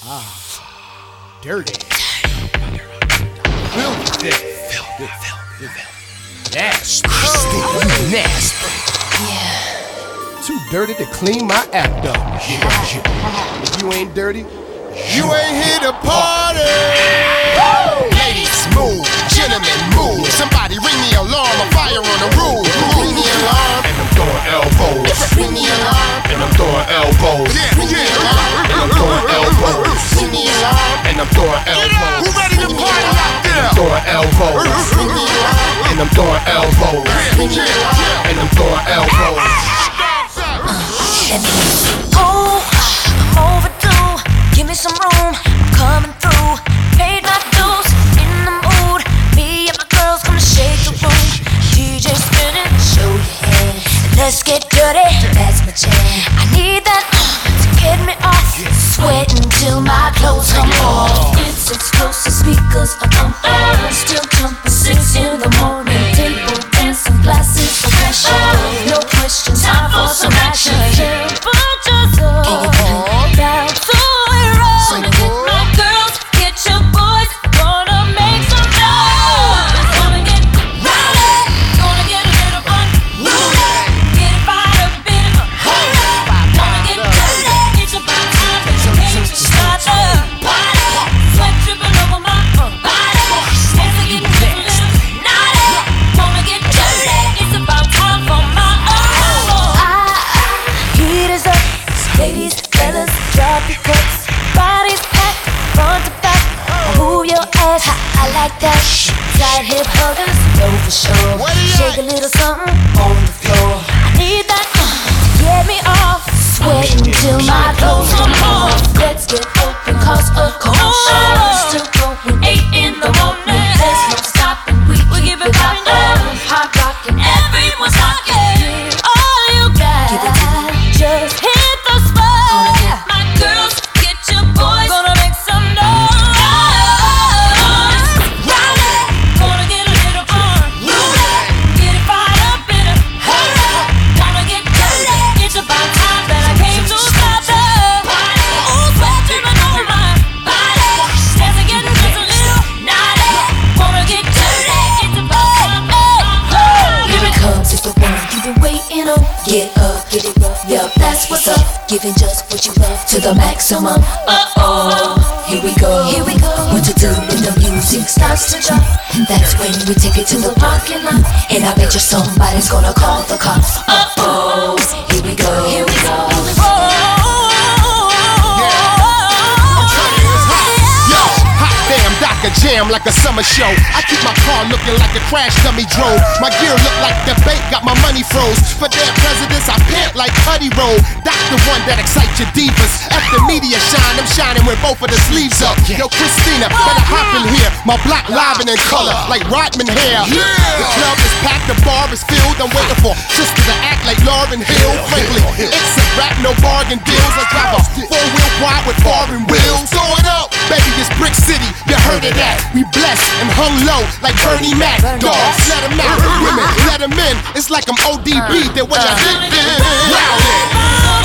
Dirty. Filthy. Nasty. Nasty. Too dirty to clean my act up. If you ain't dirty, you ain't here to party. Ladies, move. Gentlemen, move. Somebody ring the alarm. A fire on the roof. Ring the alarm. And I'm throwing elbows. Ring the alarm. And I'm throwing elbows. Ring the alarm. And I'm throwing elbows. Ring the alarm. And I'm throwing elbows. Who ready to party out there? Throwing elbows. Ring the alarm. And I'm throwing elbows. Ring the alarm. And I'm throwing elbows. Oh, I'm overdue. Give me some room, I'm coming through. Paid my dues, in the mood. Me and my girls gonna shake the room. DJ spinning, show your head. Let's get dirty, that's my jam. I need that to get me off. Sweating till my clothes come off. It's explosive speakers on still jumping 6 in the morning. Table dancing, glasses of pressure. No question, time for some action. Tight hip huggers, no for sure. Shake a little something on the floor. I need that to get me off. Sweating till my clothes come off. Let's get open, cause a commotion. Still going 8 in the morning. There's no stopping, we keep it poppin'. Hot rockin', everyone's rockin'. All you got, just hit the spot. My girls, get your boys, gonna make some noise. Get up, get it rough, yup, that's what's up. Giving just what you love to the maximum. Here we go, here we go. What to do when the music starts to jump? That's when we take it to the parking lot. And I bet you somebody's gonna call the cops. Here we go, here we go. Jam like a summer show. I keep my car looking like a crash dummy drove. My gear look like the bank got my money froze. For their presidents, I pant like Cuddy Roll. That's the one that excites your divas. After media shine, I'm shining with both of the sleeves up. Yo, Christina, better hop in here. My block live and in color, like Rodman hair. The club is packed, the bar is filled. I'm waiting for sisters to act like Lauryn Hill. Frankly, it's a rap, no bargain deals. I drive a 4-wheel wide with foreign wheels. Throw it up, baby, it's Brick City. You heard it. We blessed and hung low like Bernie Mac. Dogs, let them out. Women, let them in. It's like I'm ODB. They're what I think.